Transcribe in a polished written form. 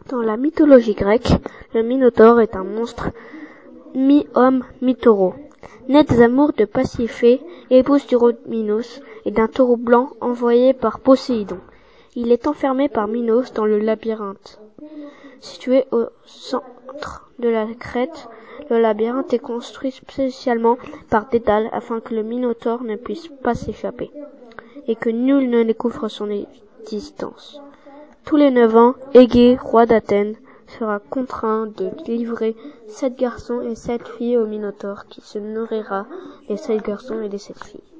Dans la mythologie grecque, le Minotaure est un monstre mi-homme, mi-taureau. Né des amours de Pasiphae, épouse du roi Minos, et d'un taureau blanc envoyé par Poséidon. Il est enfermé par Minos dans le labyrinthe. Situé au centre de la Crète, le labyrinthe est construit spécialement par Dédale afin que le Minotaure ne puisse pas s'échapper, et que nul ne découvre son existence. Tous les 9 ans, Égée, roi d'Athènes, sera contraint de livrer 7 garçons et 7 filles au Minotaure, qui se nourrira des 7 garçons et des 7 filles.